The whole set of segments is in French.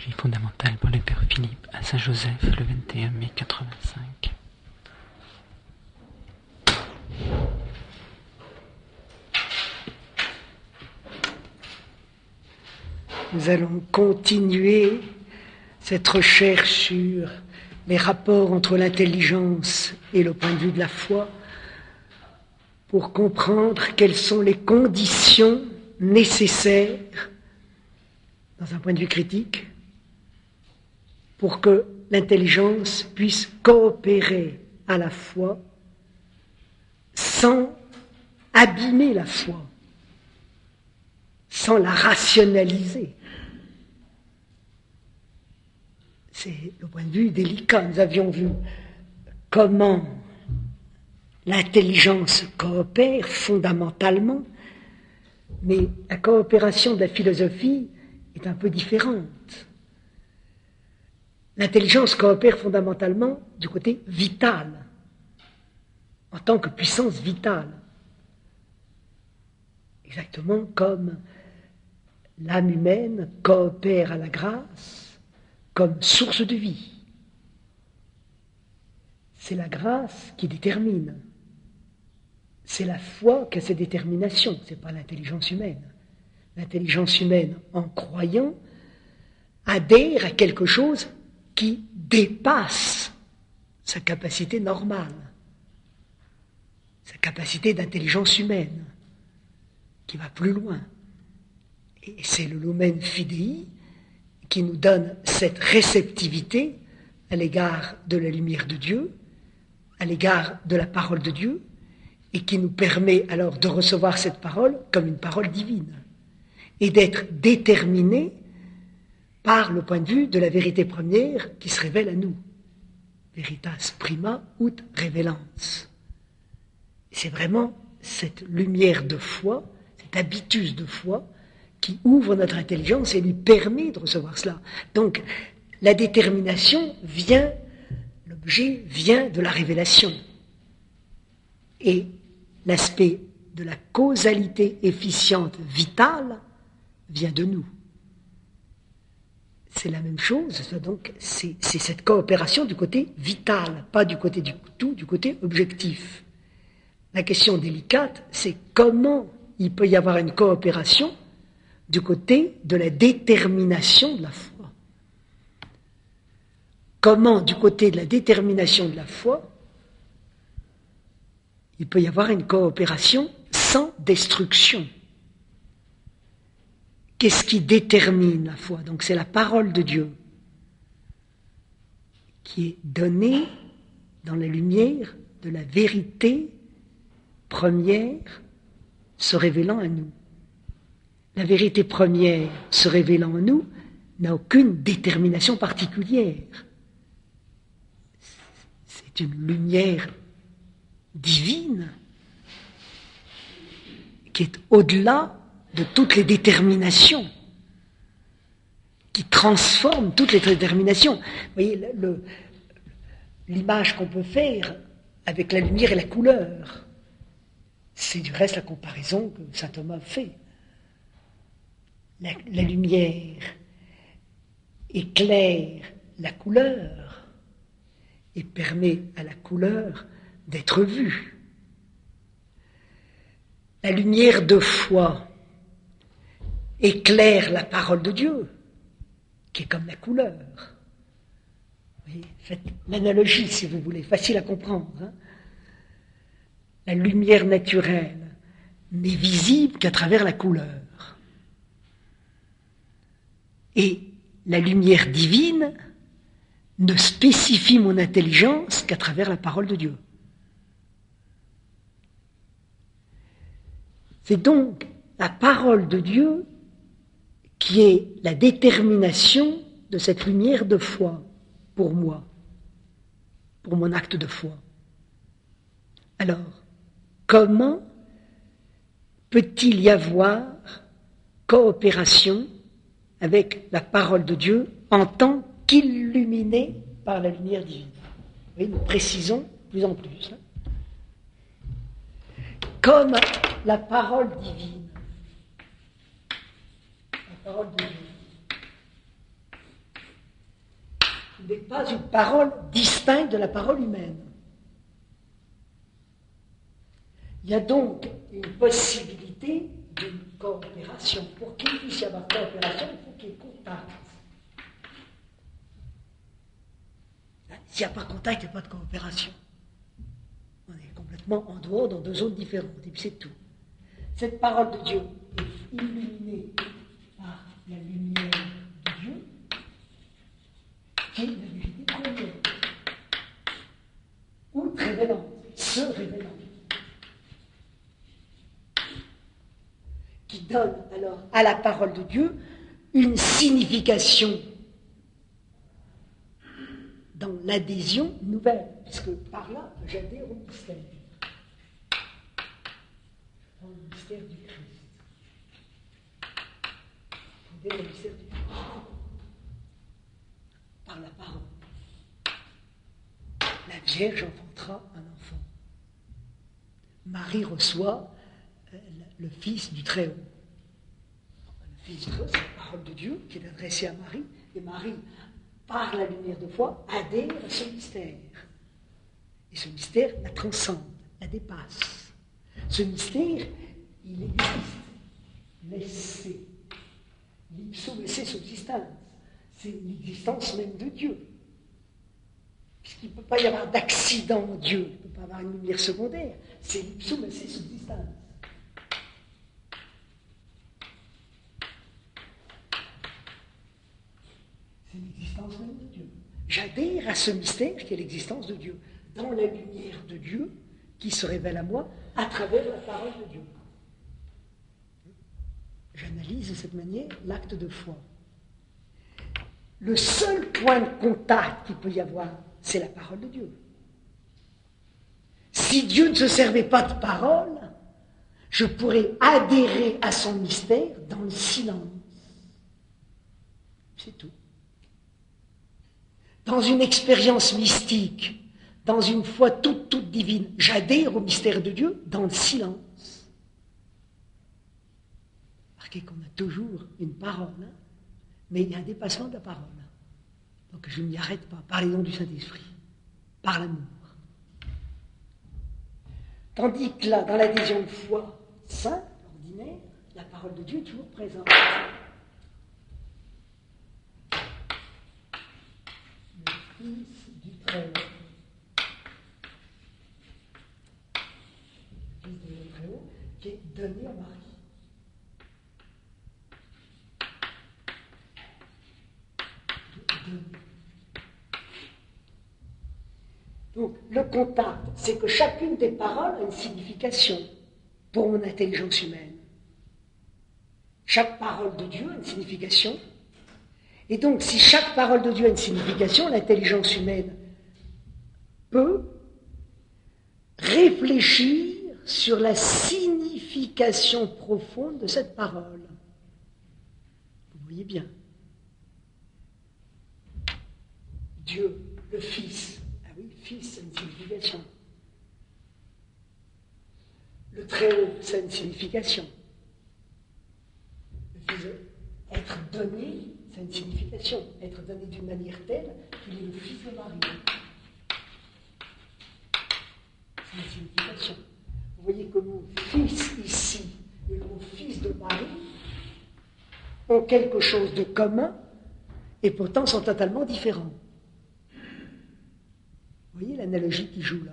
Philosophie fondamentale pour le Père Philippe à Saint-Joseph le 21 mai 85. Nous allons continuer cette recherche sur les rapports entre l'intelligence et le point de vue de la foi pour comprendre quelles sont les conditions nécessaires, dans un point de vue critique, pour que l'intelligence puisse coopérer à la foi sans abîmer la foi, sans la rationaliser. C'est le point de vue délicat. Nous avions vu comment l'intelligence coopère fondamentalement, mais la coopération de la philosophie est un peu différente. L'intelligence coopère fondamentalement du côté vital, en tant que puissance vitale. Exactement comme l'âme humaine coopère à la grâce comme source de vie. C'est la grâce qui détermine. C'est la foi qui a ses déterminations, ce n'est pas l'intelligence humaine. L'intelligence humaine, en croyant, adhère à quelque chose qui dépasse sa capacité normale, sa capacité d'intelligence humaine, qui va plus loin. Et c'est le lumen fidei qui nous donne cette réceptivité à l'égard de la lumière de Dieu, à l'égard de la parole de Dieu, et qui nous permet alors de recevoir cette parole comme une parole divine, et d'être déterminé par le point de vue de la vérité première qui se révèle à nous. Veritas prima ut revelans. C'est vraiment cette lumière de foi, cet habitus de foi, qui ouvre notre intelligence et lui permet de recevoir cela. Donc, la détermination vient, l'objet vient de la révélation. Et l'aspect de la causalité efficiente vitale vient de nous. C'est la même chose, donc c'est cette coopération du côté vital, pas du côté du tout, du côté objectif. La question délicate, c'est comment il peut y avoir une coopération du côté de la détermination de la foi. Comment, du côté de la détermination de la foi, il peut y avoir une coopération sans destruction. Qu'est-ce qui détermine la foi? Donc c'est la parole de Dieu qui est donnée dans la lumière de la vérité première se révélant à nous. La vérité première se révélant en nous n'a aucune détermination particulière. C'est une lumière divine qui est au-delà de toutes les déterminations, qui transforme toutes les déterminations. Vous voyez, l'image qu'on peut faire avec la lumière et la couleur, c'est du reste la comparaison que saint Thomas fait. La lumière éclaire la couleur et permet à la couleur d'être vue. La lumière de foi éclaire la parole de Dieu, qui est comme la couleur. Vous voyez, faites l'analogie, si vous voulez, facile à comprendre. Hein. La lumière naturelle n'est visible qu'à travers la couleur. Et la lumière divine ne spécifie mon intelligence qu'à travers la parole de Dieu. C'est donc la parole de Dieu qui est la détermination de cette lumière de foi pour moi, pour mon acte de foi. Alors, comment peut-il y avoir coopération avec la parole de Dieu en tant qu'illuminée par la lumière divine? Vous voyez, nous précisons de plus en plus. Comme la parole divine, la parole de Dieu n'est pas une parole distincte de la parole humaine. Il y a donc une possibilité d'une coopération. Pour qu'il puisse y avoir coopération, il faut qu'il y ait contact. S'il n'y a pas de contact, il n'y a pas de coopération. On est complètement en dehors, dans deux zones différentes, et puis c'est tout. Cette parole de Dieu est illuminée par la lumière de Dieu, qui est la vérité première, ou révélante, se révélant, qui donne alors à la parole de Dieu une signification dans l'adhésion nouvelle, puisque par là, j'adhère au mystère. Dans le mystère du Christ. J'adhère au mystère du Christ. Par la parole. La Vierge enfantera un enfant. Marie reçoit le Fils du Très-Haut. Le Fils du Très-Haut, c'est la parole de Dieu qui est adressée à Marie, et Marie, par la lumière de foi, adhère à ce mystère. Et ce mystère la transcende, la dépasse. Ce mystère, il existe. L'essai. L'ipso esse subsistans. C'est l'existence même de Dieu. Puisqu'il ne peut pas y avoir d'accident en Dieu, il ne peut pas avoir une lumière secondaire. C'est l'ipso esse subsistans. C'est l'existence même de Dieu. J'adhère à ce mystère qui est l'existence de Dieu, dans la lumière de Dieu qui se révèle à moi à travers la parole de Dieu. J'analyse de cette manière l'acte de foi. Le seul point de contact qu'il peut y avoir, c'est la parole de Dieu. Si Dieu ne se servait pas de parole, je pourrais adhérer à son mystère dans le silence. C'est tout. Dans une expérience mystique, dans une foi toute divine, j'adhère au mystère de Dieu dans le silence. Remarquez qu'on a toujours une parole, hein, mais il y a un dépassement de la parole. Donc je ne m'y arrête pas, par les dons du Saint-Esprit, par l'amour. Tandis que là, dans l'adhésion de foi simple, ordinaire, la parole de Dieu est toujours présente. Le Fils du Très-Haut. Le Fils du Très-Haut qui est donné à Marie. Donc, le contact, c'est que chacune des paroles a une signification pour mon intelligence humaine. Chaque parole de Dieu a une signification. Et donc, si chaque parole de Dieu a une signification, l'intelligence humaine peut réfléchir sur la signification profonde de cette parole. Vous voyez bien. Dieu, le Fils. Ah oui, Fils, c'est une signification. Le Très-Haut, c'est une signification. Le Fils, être donné, c'est une signification. Être donné d'une manière telle qu'il est le Fils de Marie. C'est une signification. Vous voyez que le mot Fils ici et le mot Fils de Marie ont quelque chose de commun et pourtant sont totalement différents. Vous voyez l'analogie qui joue là.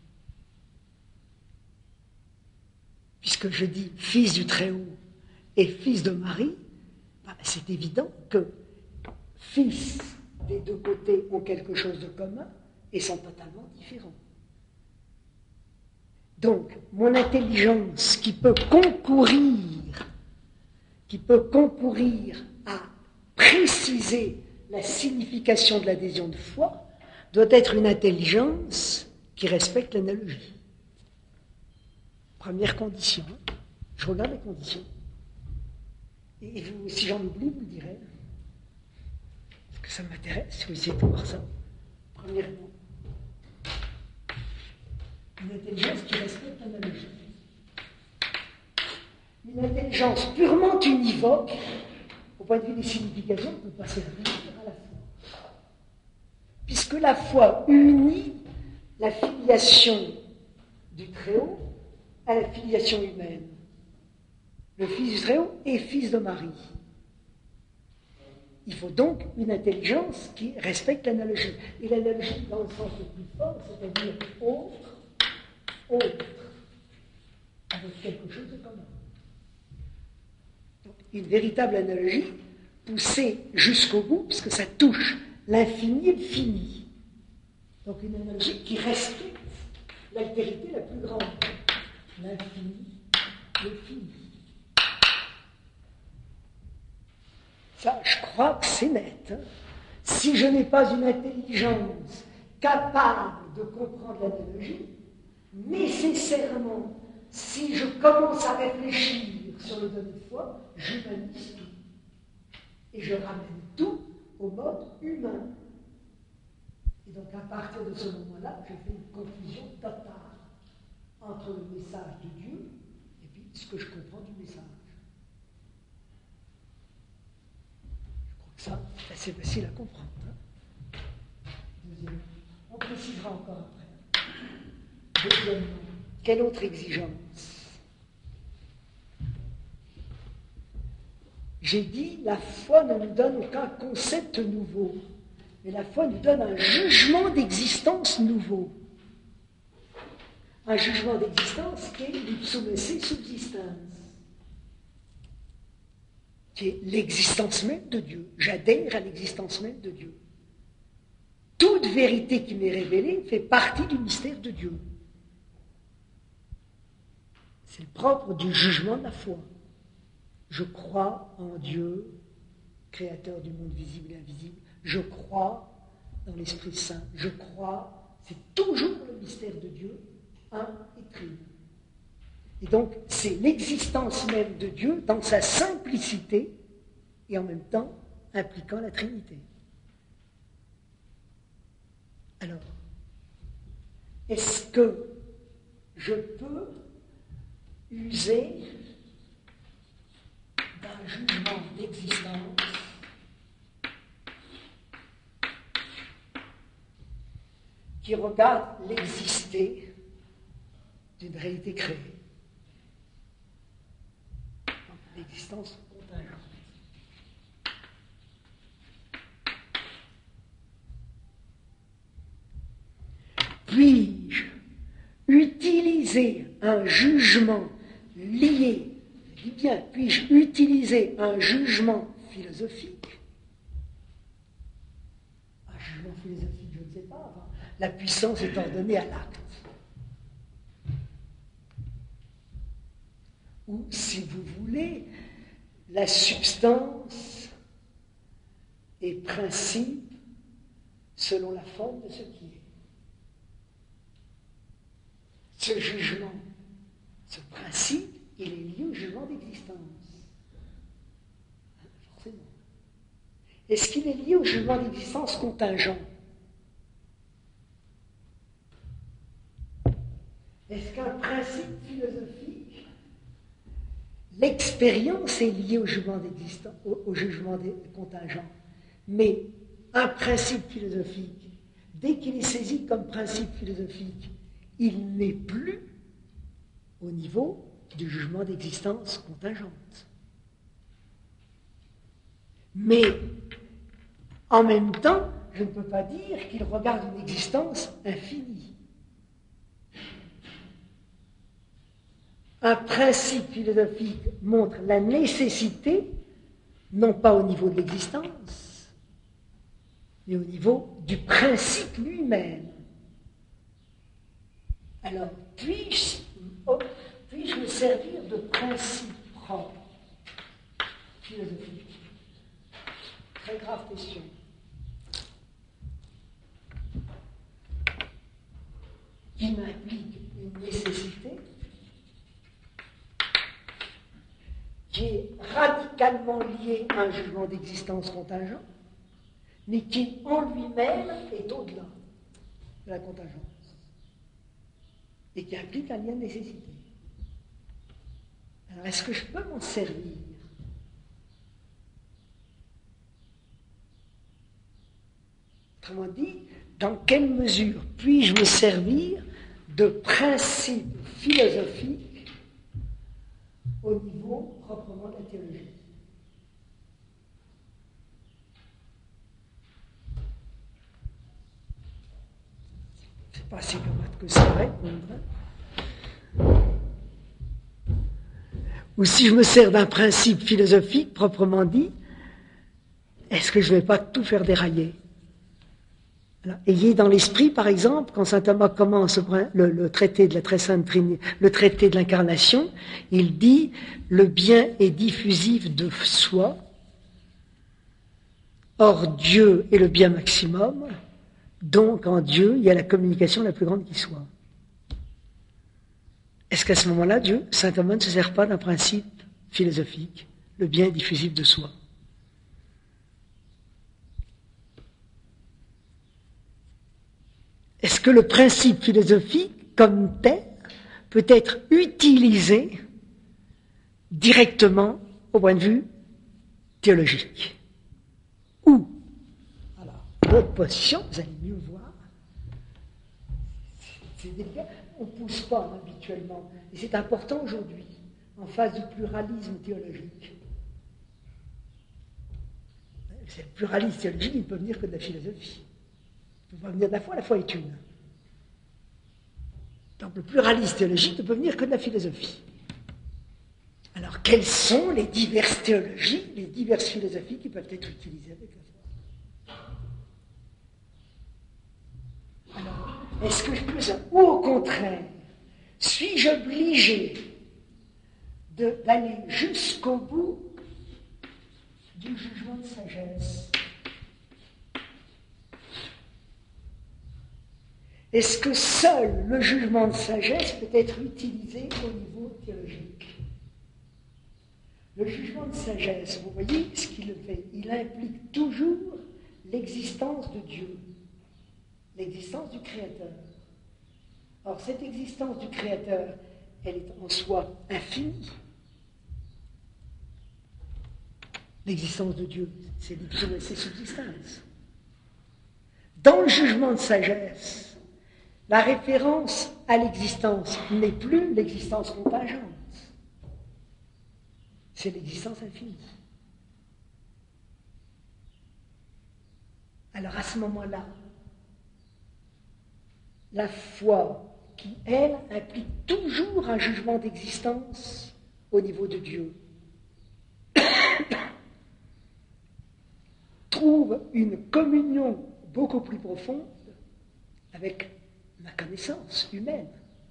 Puisque je dis Fils du Très-Haut et Fils de Marie, c'est évident que Fils des deux côtés ont quelque chose de commun et sont totalement différents. Donc, mon intelligence qui peut concourir à préciser la signification de l'adhésion de foi, doit être une intelligence qui respecte l'analogie. Première condition. Je regarde les conditions. Et vous, si j'en oublie, vous le direz. Parce que ça m'intéresse, vous essayez de voir ça. Premièrement, une intelligence qui respecte l'analogie. Une intelligence purement univoque, au point de vue des significations, ne peut pas servir à la foi. puisque la foi unit la filiation du Très-Haut à la filiation humaine. Le Fils du Très-Haut est fils de Marie. Il faut donc une intelligence qui respecte l'analogie. Et l'analogie dans le sens le plus fort, c'est-à-dire autre, avec quelque chose de commun. Donc, une véritable analogie poussée jusqu'au bout, puisque ça touche l'infini et le fini. Donc une analogie qui respecte l'altérité la plus grande. L'infini, le fini. Ça, je crois que c'est net. Hein. Si je n'ai pas une intelligence capable de comprendre l'analogie, nécessairement, si je commence à réfléchir sur le donné de foi, j'humanise tout. Et je ramène tout au mode humain. Et donc, à partir de ce moment-là, je fais une confusion totale entre le message de Dieu et puis ce que je comprends du message. Ça, c'est assez facile à comprendre. Hein. Deuxièmement, on précisera encore après. Deuxièmement, quelle autre exigence? J'ai dit, la foi ne nous donne aucun concept nouveau, mais la foi nous donne un jugement d'existence nouveau. Un jugement d'existence qui est l'ipsum esse subsistens, qui est l'existence même de Dieu. J'adhère à l'existence même de Dieu. Toute vérité qui m'est révélée fait partie du mystère de Dieu. C'est le propre du jugement de la foi. Je crois en Dieu, créateur du monde visible et invisible. Je crois dans l'Esprit Saint. Je crois, c'est toujours le mystère de Dieu, un et trine. Et donc, c'est l'existence même de Dieu dans sa simplicité et en même temps impliquant la Trinité. Alors, est-ce que je peux user d'un jugement d'existence qui regarde l'exister d'une réalité créée? L'existence contingente. Puis-je utiliser un jugement lié, je dis bien, puis-je utiliser un jugement philosophique? Un jugement philosophique, je ne sais pas, enfin, la puissance est ordonnée à l'acte. Ou, si vous voulez, la substance et principe selon la forme de ce qui est. Ce jugement, ce principe, il est lié au jugement d'existence. Forcément. Est-ce qu'il est lié au jugement d'existence contingent? Est-ce qu'un principe philosophique, l'expérience est liée au jugement d'existence, au jugement contingent, mais un principe philosophique, dès qu'il est saisi comme principe philosophique, il n'est plus au niveau du jugement d'existence contingente. Mais, en même temps, je ne peux pas dire qu'il regarde une existence infinie. Un principe philosophique montre la nécessité, non pas au niveau de l'existence, mais au niveau du principe lui-même. Alors, puis-je me servir de principe propre philosophique? Très grave question. Qui m'implique une nécessité qui est radicalement liée à un jugement d'existence contingent, mais qui en lui-même est au-delà de la contingence et qui implique un lien de nécessité. Alors, est-ce que je peux m'en servir? Autrement dit, dans quelle mesure puis-je me servir de principes philosophiques au niveau proprement de la théologie? C'est pas si commun que ça va répondre. Ou si je me sers d'un principe philosophique proprement dit, est-ce que je ne vais pas tout faire dérailler? Alors, ayez dans l'esprit, par exemple, quand saint Thomas commence le traité de la très sainte Trinité, le traité de l'incarnation, il dit le bien est diffusif de soi, or Dieu est le bien maximum, donc en Dieu il y a la communication la plus grande qui soit. Est-ce qu'à ce moment-là, saint Thomas ne se sert pas d'un principe philosophique, le bien est diffusif de soi? Est-ce que le principe philosophique, comme tel, peut être utilisé directement au point de vue théologique? Ou, alors, votre position, vous allez mieux voir, c'est délicat, on ne pousse pas habituellement, et c'est important aujourd'hui, en face du pluralisme théologique. C'est le pluralisme théologique, il ne peut venir que de la philosophie. Il ne peut pas venir de la foi est une. Donc le pluralisme théologique ne peut venir que de la philosophie. Alors quelles sont les diverses théologies, les diverses philosophies qui peuvent être utilisées avec la foi? Alors, est-ce que je peux ça? Ou au contraire, suis-je obligé d'aller jusqu'au bout du jugement de sagesse? Est-ce que seul le jugement de sagesse peut être utilisé au niveau théologique? Le jugement de sagesse, vous voyez ce qu'il fait? Il implique toujours l'existence de Dieu, l'existence du Créateur. Or, cette existence du Créateur, elle est en soi infinie. L'existence de Dieu, c'est l'ipso et ses subsistances. Dans le jugement de sagesse, la référence à l'existence n'est plus l'existence contingente, c'est l'existence infinie. Alors à ce moment-là, la foi qui, elle, implique toujours un jugement d'existence au niveau de Dieu, trouve une communion beaucoup plus profonde avec la connaissance humaine,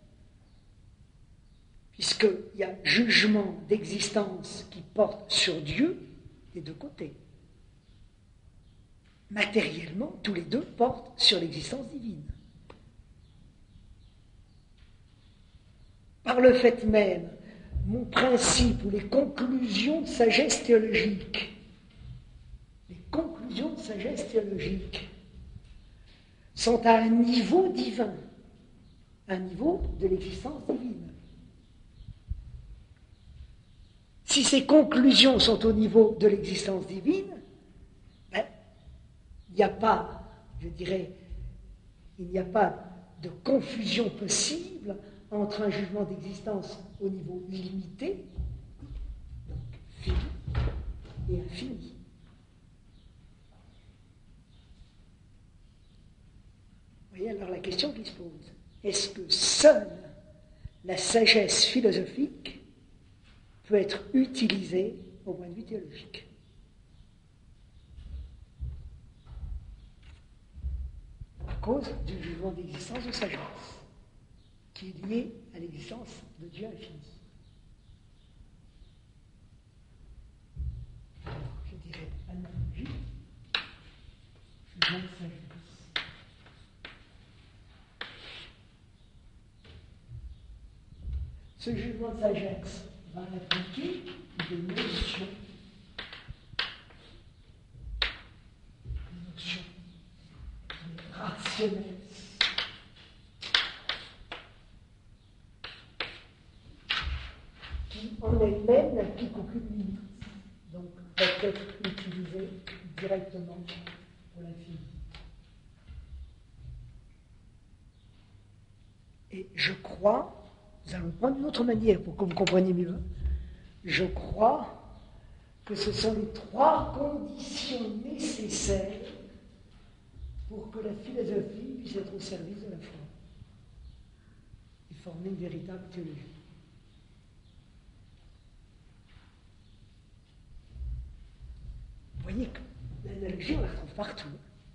puisqu'il y a jugement d'existence qui porte sur Dieu des deux côtés. Matériellement, tous les deux portent sur l'existence divine. Par le fait même, mon principe ou les conclusions de sagesse théologique, sont à un niveau divin, un niveau de l'existence divine. Si ces conclusions sont au niveau de l'existence divine, il n'y a pas, je dirais, il n'y a pas de confusion possible entre un jugement d'existence au niveau limité, donc fini, et infini. Vous voyez alors la question qui se pose, est-ce que seule la sagesse philosophique peut être utilisée au point de vue théologique? À cause du jugement d'existence de sagesse, qui est lié à l'existence de Dieu infini. Alors, je dirais analogie, jugement de sagesse. Ce jugement de sagesse va impliquer des notions rationnelles, qui en elles-mêmes n'impliquent aucune limite, donc peuvent être utilisées directement pour l'infini. Et je crois, nous allons prendre une autre manière pour que vous compreniez mieux, je crois que ce sont les trois conditions nécessaires pour que la philosophie puisse être au service de la foi et former une véritable théologie. Vous voyez que l'analogie, on la retrouve partout.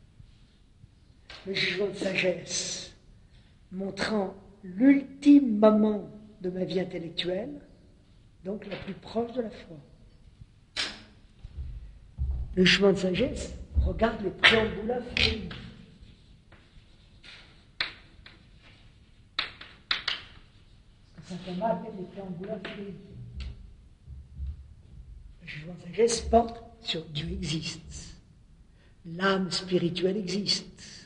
Le jugement de sagesse montrant l'ultime moment de ma vie intellectuelle, donc la plus proche de la foi. Le jugement de sagesse regarde les préambula fidei. Ce que saint Thomas appelle les préambula fidei. Le jugement de sagesse porte sur Dieu existe. L'âme spirituelle existe.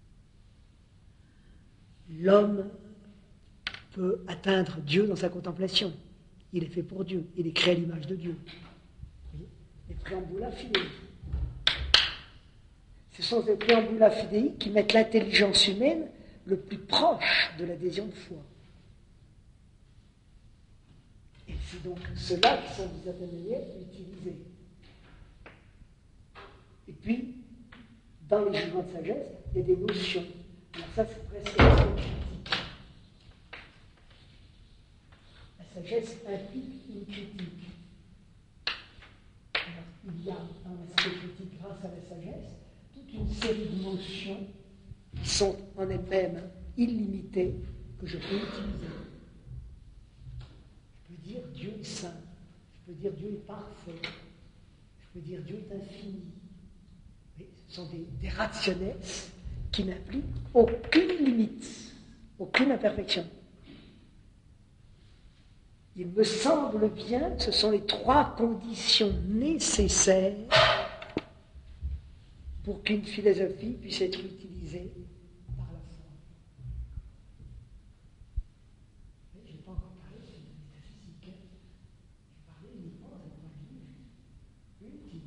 L'homme peut atteindre Dieu dans sa contemplation. Il est fait pour Dieu. Il est créé à l'image de Dieu. Les préambula fidei. Ce sont ces préambula fidei qui mettent l'intelligence humaine le plus proche de l'adhésion de foi. Et c'est donc ceux-là qui sont d'une certaine manière utilisés. Et puis, dans les jugements de sagesse, il y a des notions. Alors ça, c'est presque critique. La sagesse implique une critique. Alors, il y a dans l'aspect critique, grâce à la sagesse, toute une série de notions qui sont en elles-mêmes illimitées que je peux utiliser. Je peux dire Dieu est saint, je peux dire Dieu est parfait, je peux dire Dieu est infini. Oui, ce sont des rationnels qui n'impliquent aucune limite, aucune imperfection. Il me semble bien que ce sont les trois conditions nécessaires pour qu'une philosophie puisse être utilisée par la foi. Je n'ai pas encore parlé de la métaphysique. J'ai parlé uniquement d'un point de vue ultime.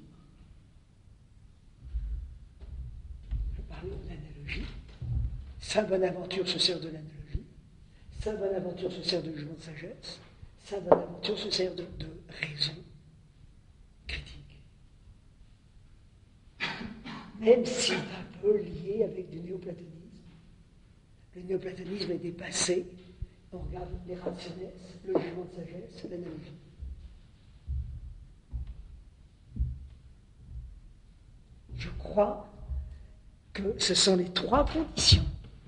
Je parlais de l'analogie. Saint Bonaventure se sert de l'analogie. Saint Bonaventure se sert de jugement de sagesse. Saint Bonaventure se sert de raison critique. Même si c'est un peu lié avec du néoplatonisme. Le néoplatonisme est dépassé. On regarde les rationnels, le jugement de sagesse, l'analogie. Je crois que ce sont les trois conditions.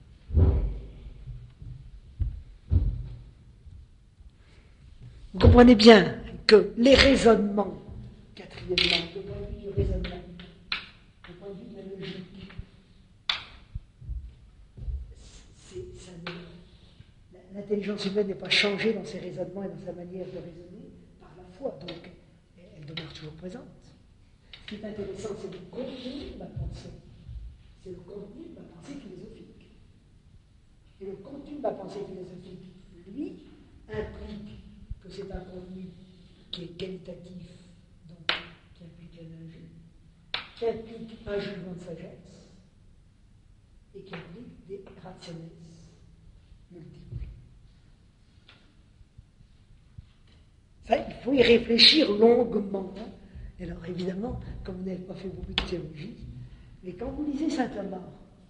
Vous comprenez bien que les raisonnements, quatrièmement, le point de vue du raisonnement, le point de vue de la logique, l'intelligence humaine n'est pas changée dans ses raisonnements et dans sa manière de raisonner par la foi, donc elle demeure toujours présente. Ce qui est intéressant, c'est le contenu de ma pensée. C'est le contenu de ma pensée philosophique. Et le contenu de ma pensée philosophique, lui, implique que c'est un contenu qui est qualitatif, donc qui implique l'analogie, qui implique un jugement de sagesse, et qui implique des rationnels multiples. Ça, il faut y réfléchir longuement. Et alors évidemment, comme vous n'avez pas fait beaucoup de théologie, mais quand vous lisez saint Thomas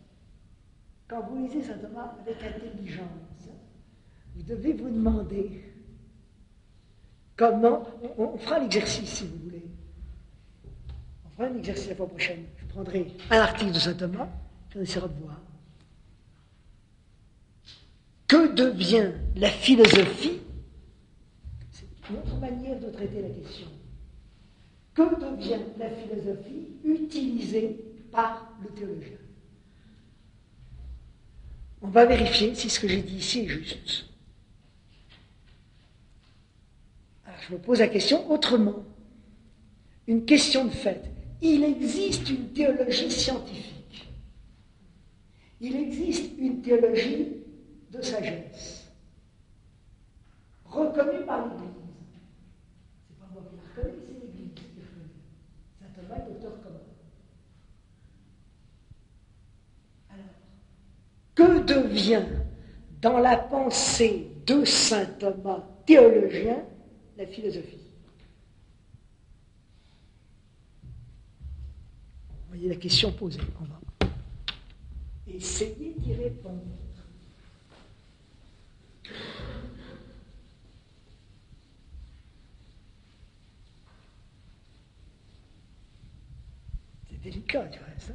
avec intelligence, vous devez vous demander comment, on fera l'exercice si vous voulez. On fera un exercice la fois prochaine. Je prendrai un article de saint Thomas, on essaiera de voir. Que devient la philosophie? C'est une autre manière de traiter la question. Que devient la philosophie utilisée par le théologien? On va vérifier si ce que j'ai dit ici est juste. Alors, je me pose la question autrement. Une question de fait. Il existe une théologie scientifique. Il existe une théologie de sagesse, reconnue par l'Église. C'est pas moi qui la reconnais, c'est l'Église qui la reconnaît. Saint Thomas est docteur commun. Alors, que devient dans la pensée de saint Thomas, théologien, la philosophie. Vous voyez la question posée. On va essayer d'y répondre. C'est délicat, du reste.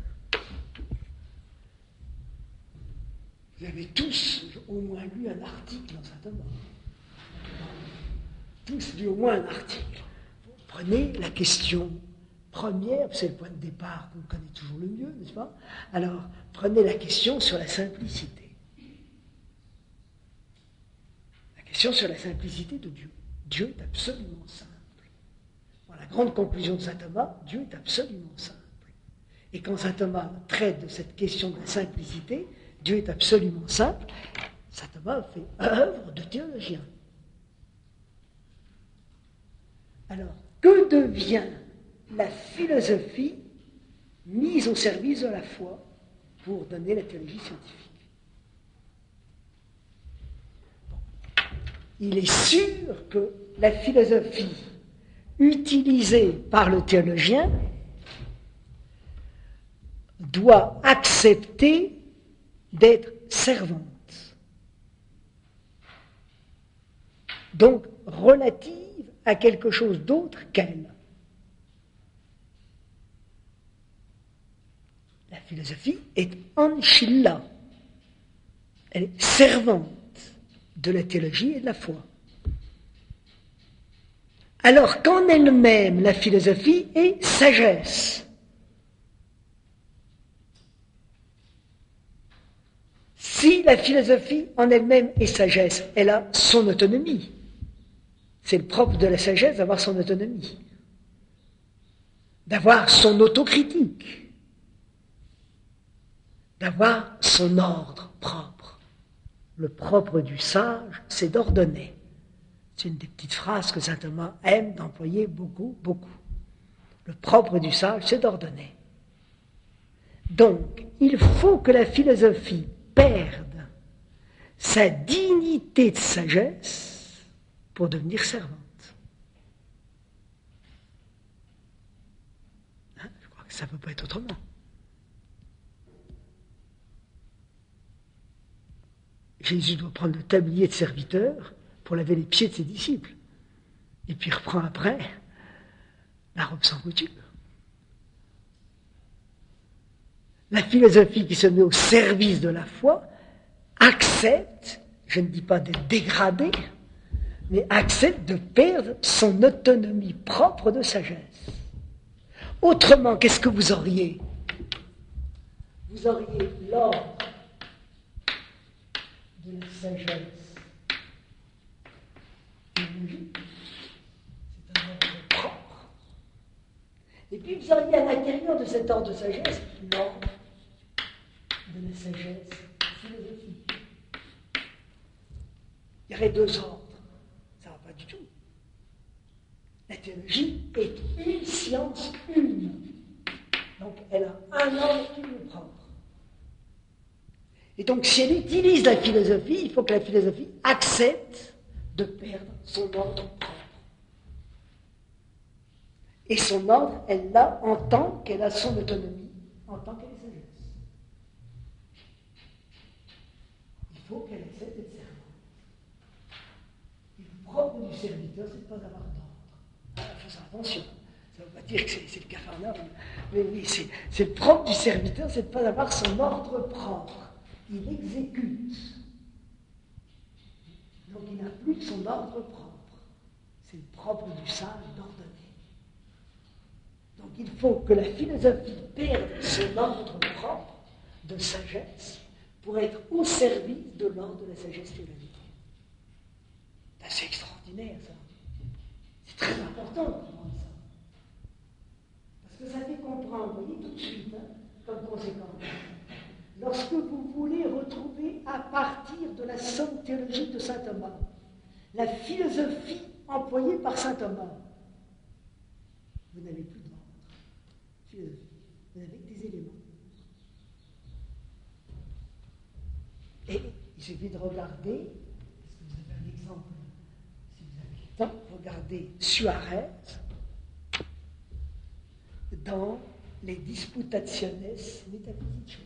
Vous avez tous au moins lu un article dans saint Thomas. Tous lu au moins un article. Vous prenez la question première, c'est le point de départ qu'on connaît toujours le mieux, n'est-ce pas? Alors, prenez la question sur la simplicité. La question sur la simplicité de Dieu. Dieu est absolument simple. Dans la grande conclusion de saint Thomas, Dieu est absolument simple. Et quand saint Thomas traite de cette question de la simplicité, Dieu est absolument simple, saint Thomas fait œuvre de théologien. Alors, que devient la philosophie mise au service de la foi pour donner la théologie scientifique? Bon. Il est sûr que la philosophie utilisée par le théologien doit accepter d'être servante, donc relative à quelque chose d'autre qu'elle. La philosophie est ancilla, elle est servante de la théologie et de la foi. Alors qu'en elle-même, la philosophie est sagesse. Si la philosophie en elle-même est sagesse, elle a son autonomie. C'est le propre de la sagesse d'avoir son autonomie, d'avoir son autocritique, d'avoir son ordre propre. Le propre du sage, c'est d'ordonner. C'est une des petites phrases que saint Thomas aime d'employer beaucoup, beaucoup. Le propre du sage, c'est d'ordonner. Donc, il faut que la philosophie perde sa dignité de sagesse pour devenir servante. Je crois que ça ne peut pas être autrement. Jésus doit prendre le tablier de serviteur pour laver les pieds de ses disciples. Et puis il reprend après la robe sans couture. La philosophie qui se met au service de la foi accepte, je ne dis pas d'être dégradée, mais accepte de perdre son autonomie propre de sagesse. Autrement, qu'est-ce que vous auriez? Vous auriez l'ordre de la sagesse théologique, c'est un ordre propre. Et puis vous auriez à l'intérieur de cet ordre de sagesse l'ordre de la sagesse philosophique. Il y aurait deux ordres. Ça ne va pas du tout. La théologie est une science une. Donc elle a un ordre qui lui est propre. Et donc si elle utilise la philosophie, il faut que la philosophie accepte de perdre son ordre propre. Et son ordre, elle l'a en tant qu'elle a son autonomie, en tant qu'elle est sagesse. Il faut qu'elle accepte d'être servante. Et le propre du serviteur, c'est de ne pas avoir d'ordre. Il faut faire attention. Ça ne veut pas dire que c'est le capharnaüm. Mais oui, c'est le propre du serviteur, c'est de ne pas avoir son ordre propre. Il exécute. Donc il n'a plus de son ordre propre. C'est le propre du sage d'ordonner. Donc il faut que la philosophie perde son ordre propre de sagesse pour être au service de l'ordre de la sagesse théologique. C'est assez extraordinaire, ça. C'est très important de comprendre ça. Parce que ça fait comprendre, vous voyez, tout de suite, comme conséquence. Lorsque vous voulez retrouver, à partir de la somme théologique de saint Thomas, la philosophie employée par saint Thomas, vous n'avez plus de philosophie. Vous n'avez que des éléments. Et ils suffit de regarder, est-ce que vous avez un exemple, si vous avez le temps, regardez Suarez dans les Disputationes Metaphysicae.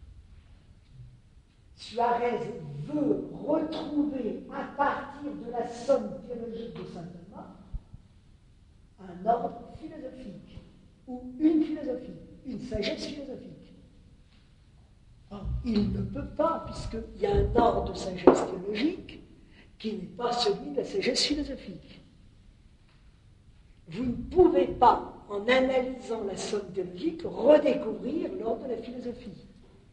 Suarez veut retrouver à partir de la somme théologique de saint Thomas un ordre philosophique ou une philosophie, une sagesse philosophique. Or, il ne peut pas, puisqu'il y a un ordre de sagesse théologique qui n'est pas celui de la sagesse philosophique. Vous ne pouvez pas, en analysant la somme théologique, redécouvrir l'ordre de la philosophie.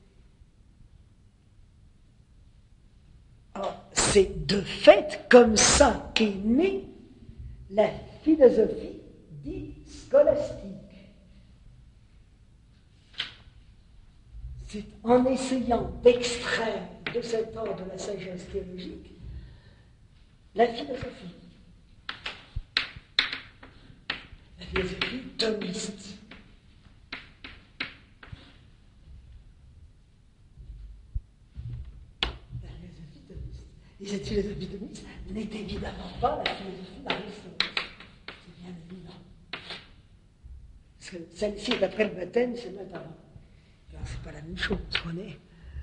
Alors, c'est de fait comme ça qu'est née la philosophie dite scolastique. C'est en essayant d'extraire de cet ordre de la sagesse théologique la philosophie. La philosophie thomiste. Et cette philosophie thomiste n'est évidemment pas la philosophie d'Aristote. C'est bien évident. Parce que celle-ci est après le baptême, c'est notre avant. Alors, c'est pas la même chose, on est.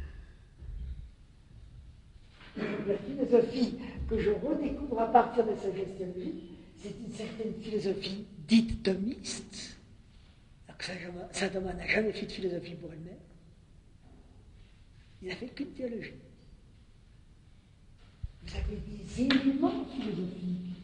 La philosophie que je redécouvre à partir de la sagesse théologique, c'est une certaine philosophie dite thomiste. Alors que saint Thomas n'a jamais fait de philosophie pour elle-même. Il n'a fait qu'une théologie. Vous avez des éléments philosophiques.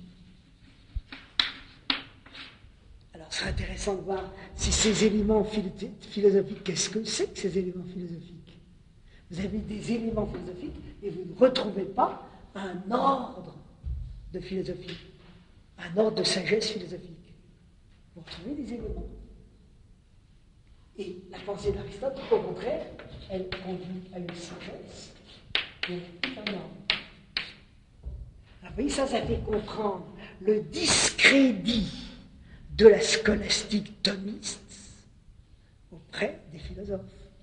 Alors, c'est intéressant de voir si ces éléments philosophiques, qu'est-ce que c'est que ces éléments philosophiques? Vous avez des éléments philosophiques et vous ne retrouvez pas un ordre de philosophie, un ordre de sagesse philosophique. Vous retrouvez des éléments. Et la pensée d'Aristote, au contraire, elle conduit à une sagesse et un ordre. Alors, vous voyez, ça fait comprendre le discrédit de la scolastique thomiste auprès des philosophes.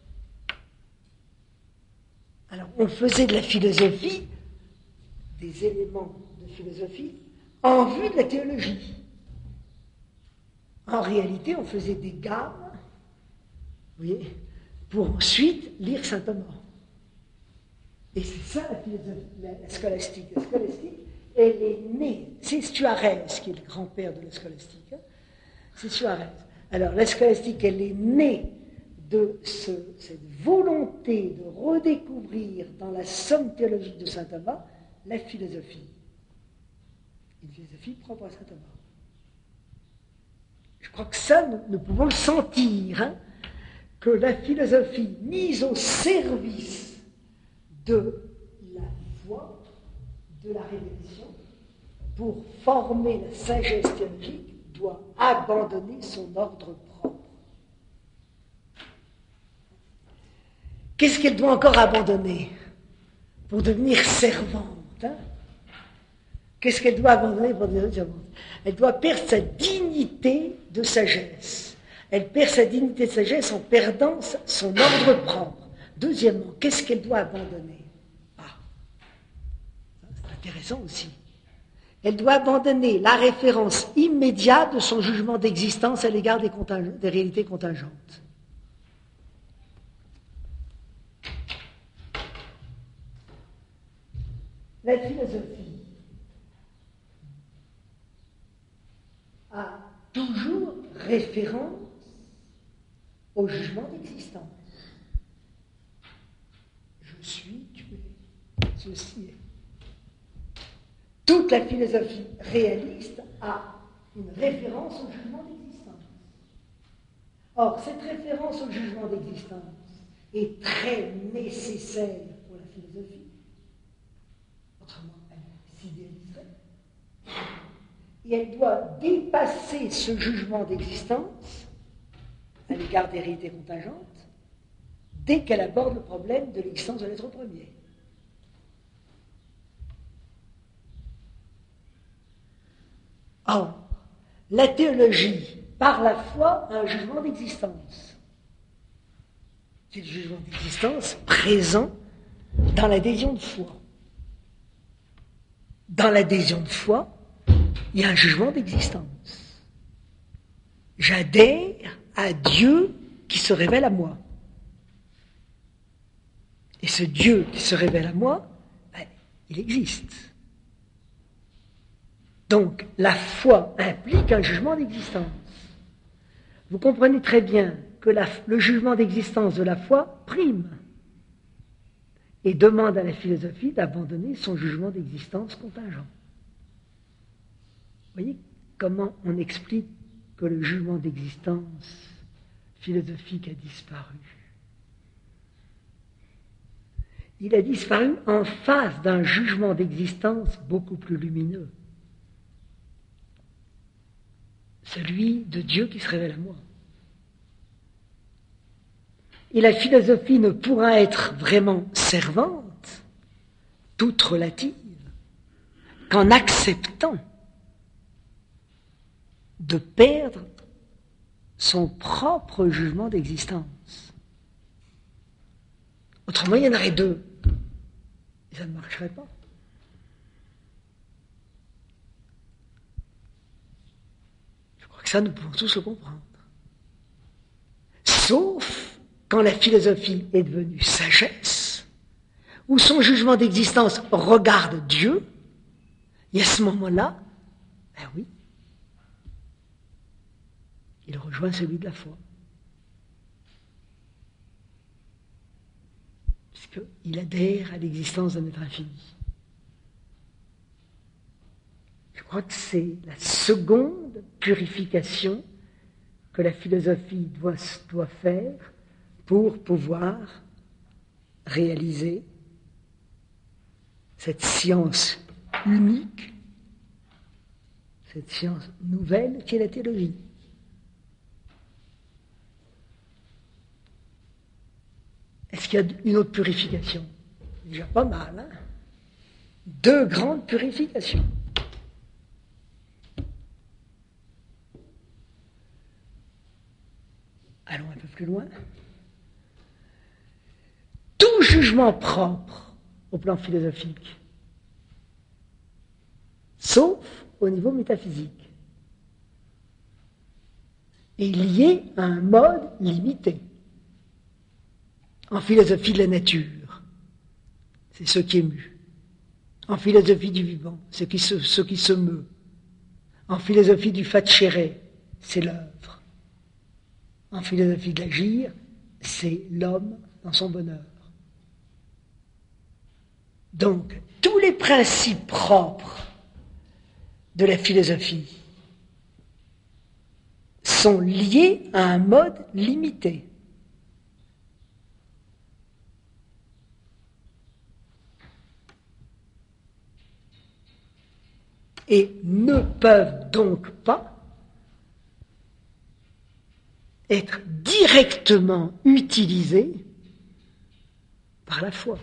Alors, on faisait de la philosophie, des éléments de philosophie, en vue de la théologie. En réalité, on faisait des gammes, vous voyez, pour ensuite lire saint Thomas. Et c'est ça la philosophie, la scolastique. La scolastique, elle est née, c'est Suarez qui est le grand-père de la scolastique, hein. C'est Suarez. Alors, la scolastique, elle est née de cette volonté de redécouvrir dans la somme théologique de saint Thomas la philosophie. Une philosophie propre à saint Thomas. Je crois que ça, nous pouvons le sentir, hein, que la philosophie mise au service de la foi, de la révélation, pour former la sagesse théologique, doit abandonner son ordre propre. Qu'est-ce qu'elle doit encore abandonner pour devenir servante, hein? Qu'est-ce qu'elle doit abandonner pour devenir servante? Elle doit perdre sa dignité de sagesse. Elle perd sa dignité de sagesse en perdant son ordre propre. Deuxièmement, qu'est-ce qu'elle doit abandonner? Ah, c'est intéressant aussi. Elle doit abandonner la référence immédiate de son jugement d'existence à l'égard des réalités contingentes. La philosophie a toujours référence au jugement d'existence. Je suis, tu es, ceci est. Toute la philosophie réaliste a une référence au jugement d'existence. Or, cette référence au jugement d'existence est très nécessaire pour la philosophie. Autrement, elle s'idéaliserait. Et elle doit dépasser ce jugement d'existence à l'égard des réalités contingentes dès qu'elle aborde le problème de l'existence de l'être premier. Or, la théologie, par la foi, a un jugement d'existence. C'est le jugement d'existence présent dans l'adhésion de foi. Dans l'adhésion de foi, il y a un jugement d'existence. J'adhère à Dieu qui se révèle à moi. Et ce Dieu qui se révèle à moi, il existe. Donc, la foi implique un jugement d'existence. Vous comprenez très bien que le jugement d'existence de la foi prime et demande à la philosophie d'abandonner son jugement d'existence contingent. Vous voyez comment on explique que le jugement d'existence philosophique a disparu. Il a disparu en face d'un jugement d'existence beaucoup plus lumineux. Celui de Dieu qui se révèle à moi. Et la philosophie ne pourra être vraiment servante, toute relative, qu'en acceptant de perdre son propre jugement d'existence. Autrement, il y en aurait deux. Et ça ne marcherait pas. Je crois que ça, nous pouvons tous le comprendre. Sauf quand la philosophie est devenue sagesse, où son jugement d'existence regarde Dieu, et à ce moment-là, ben oui, il rejoint celui de la foi. Puisqu'il adhère à l'existence d'un être infini. Je crois que c'est la seconde purification que la philosophie doit faire pour pouvoir réaliser cette science unique, cette science nouvelle qui est la théologie. Est-ce qu'il y a une autre purification? Déjà pas mal, hein? Deux grandes purifications. Allons un peu plus loin. Tout jugement propre au plan philosophique, sauf au niveau métaphysique, est lié à un mode limité. En philosophie de la nature, c'est ce qui est mu. En philosophie du vivant, ce qui se meut. En philosophie du facere, c'est l'œuvre. En philosophie de l'agir, c'est l'homme dans son bonheur. Donc, tous les principes propres de la philosophie sont liés à un mode limité. Et ne peuvent donc pas être directement utilisés par la foi.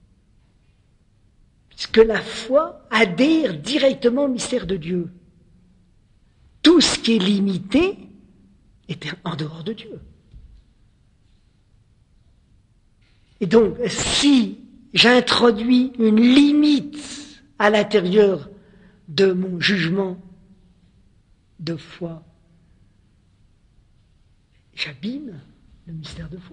Puisque la foi adhère directement au mystère de Dieu. Tout ce qui est limité est en dehors de Dieu. Et donc, si j'introduis une limite à l'intérieur de mon jugement de foi, j'abîme le mystère de foi.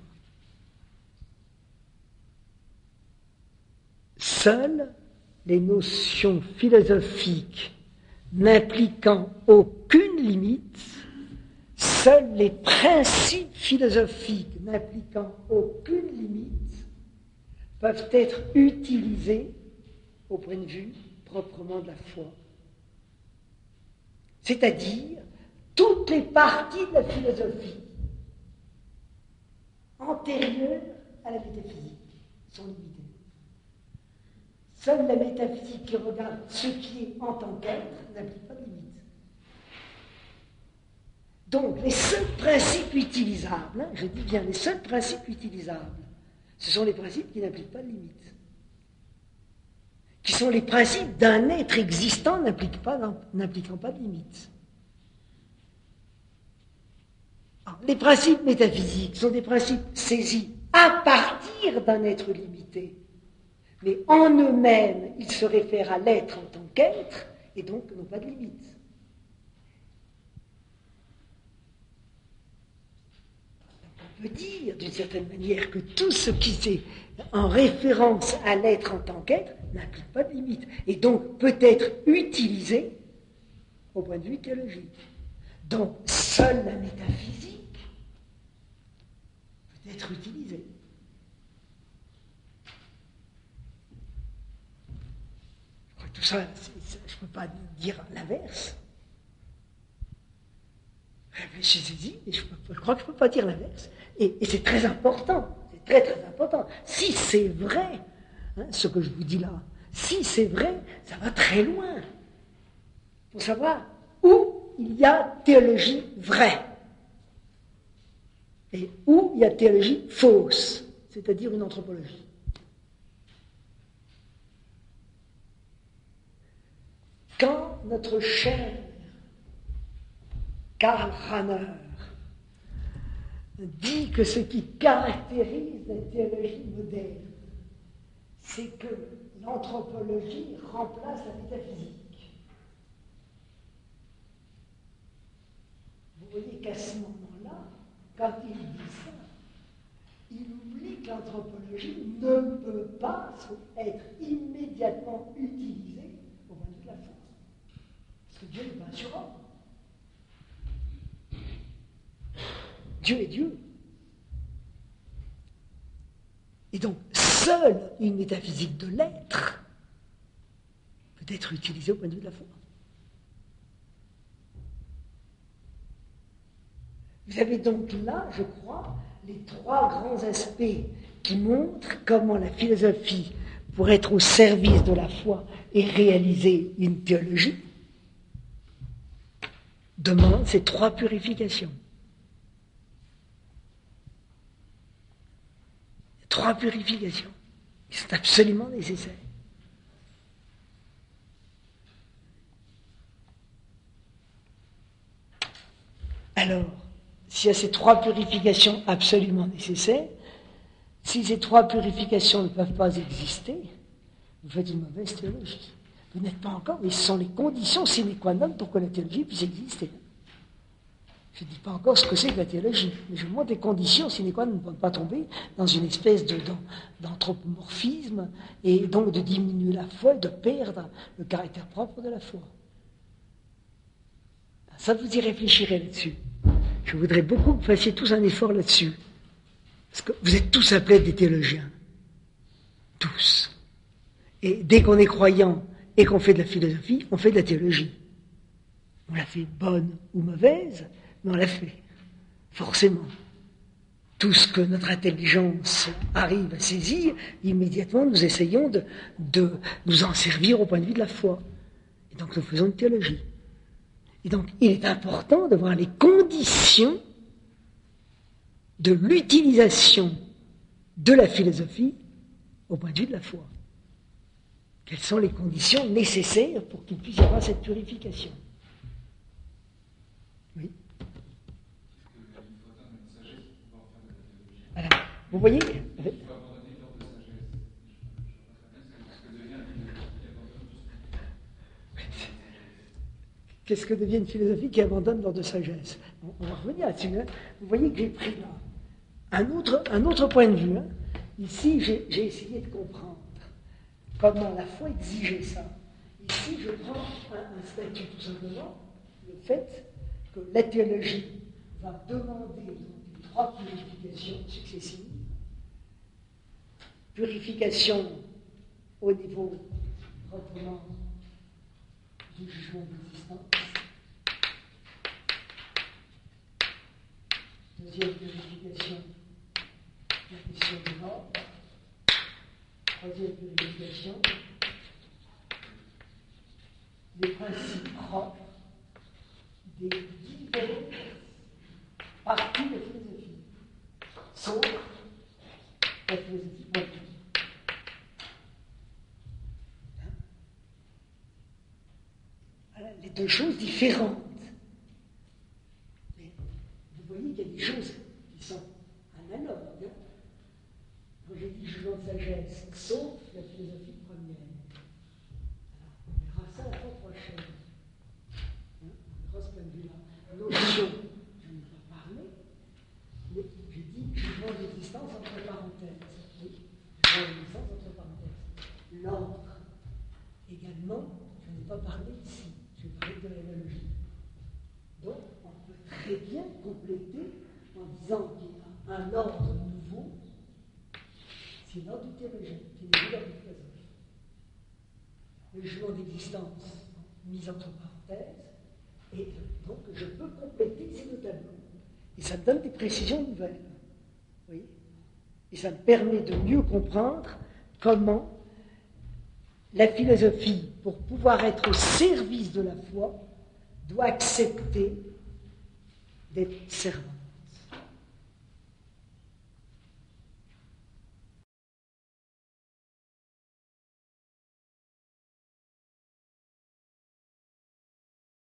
Seules les notions philosophiques n'impliquant aucune limite, seuls les principes philosophiques n'impliquant aucune limite peuvent être utilisés au point de vue proprement de la foi. C'est-à-dire, toutes les parties de la philosophie antérieures à la métaphysique sont limitées. Seule la métaphysique qui regarde ce qui est en tant qu'être n'implique pas de limite. Donc, les seuls principes utilisables, hein, je dis bien les seuls principes utilisables, ce sont les principes qui n'impliquent pas de limite. Qui sont les principes d'un être existant n'impliquant pas de limite. Alors, les principes métaphysiques sont des principes saisis à partir d'un être limité, Mais en eux-mêmes, ils se réfèrent à l'être en tant qu'être, et donc n'ont pas de limite. On peut dire, d'une certaine manière, que tout ce qui est en référence à l'être en tant qu'être n'implique pas de limite, et donc peut être utilisé au point de vue théologique. Donc, seule la métaphysique peut être utilisée. Je crois que tout ça, je ne peux pas dire l'inverse. Réfléchissez-y, et je crois que je ne peux pas dire l'inverse. Et c'est très important, c'est très très important. Si c'est vrai, ce que je vous dis là, si c'est vrai, ça va très loin. Il faut savoir où il y a théologie vraie et où il y a théologie fausse, c'est-à-dire une anthropologie. Quand notre cher Karl Rahner dit que ce qui caractérise la théologie moderne, c'est que l'anthropologie remplace la métaphysique. Vous voyez qu'à ce moment-là, quand il dit ça, il oublie que l'anthropologie ne peut pas être immédiatement utilisée au point de vue de la foi. Parce que Dieu n'est pas un surhomme. Dieu est Dieu. Et donc, seule une métaphysique de l'être peut être utilisée au point de vue de la foi. Vous avez donc là, je crois, les trois grands aspects qui montrent comment la philosophie, pour être au service de la foi et réaliser une théologie, demande ces trois purifications. Trois purifications qui sont absolument nécessaires. Alors, s'il y a ces trois purifications absolument nécessaires, si ces trois purifications ne peuvent pas exister, vous faites une mauvaise théologie. Vous n'êtes pas encore, mais ce sont les conditions sine qua non pour que la théologie puisse exister. Je ne dis pas encore ce que c'est que la théologie, mais je montre les conditions sine qua non pour ne pas tomber dans une espèce d'anthropomorphisme et donc de diminuer la foi et de perdre le caractère propre de la foi. Ça, vous y réfléchirez là-dessus. Je voudrais beaucoup que vous fassiez tous un effort là-dessus. Parce que vous êtes tous appelés des théologiens. Tous. Et dès qu'on est croyant et qu'on fait de la philosophie, on fait de la théologie. On la fait bonne ou mauvaise, mais on l'a fait. Forcément. Tout ce que notre intelligence arrive à saisir, immédiatement nous essayons de nous en servir au point de vue de la foi. Et donc nous faisons une théologie. Et donc il est important de voir les conditions de l'utilisation de la philosophie au point de vue de la foi. Quelles sont les conditions nécessaires pour qu'il puisse y avoir cette purification? Oui. Voilà. Vous voyez? Qu'est-ce que devient une philosophie qui abandonne l'ordre de sagesse? On va revenir là-dessus. Hein. Vous voyez que j'ai pris là un autre point de vue. Hein. Ici, j'ai essayé de comprendre comment la foi exigeait ça. Ici, je prends un statut tout simplement, le fait que la théologie va demander trois purifications successives. Purification au niveau proprement du jugement d'existence. Deuxième purification, la question du mort. Troisième purification, les principes propres des différentes parties de la philosophie, sauf la philosophie politique. Voilà, les deux choses différentes. Mais vous voyez qu'il y a des choses qui sont analogues. Quand j'ai dit je jugement de sagesse, sauf la philosophie première. Alors, on verra ça la fois prochaine. Hein, on verra ce point de vue-là. Notion, je n'en ai pas parlé, mais je dis jugement d'existence entre parenthèses. Oui, jugement d'existence entre parenthèses. L'ordre, également, je n'ai pas parlé ici. Je parle de l'analogie. Donc, on peut très bien compléter en disant qu'il y a un ordre nouveau, c'est l'ordre du théologien, qui n'est pas l'ordre du philosophe. Le jugement d'existence mis entre parenthèses, et donc je peux compléter ces deux tableaux. Et ça me donne des précisions nouvelles. Oui. Et ça me permet de mieux comprendre comment la philosophie, pour pouvoir être au service de la foi, doit accepter d'être servante.